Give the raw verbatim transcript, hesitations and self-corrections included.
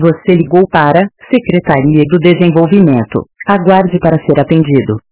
Você ligou para Secretaria do Desenvolvimento. Aguarde para ser atendido.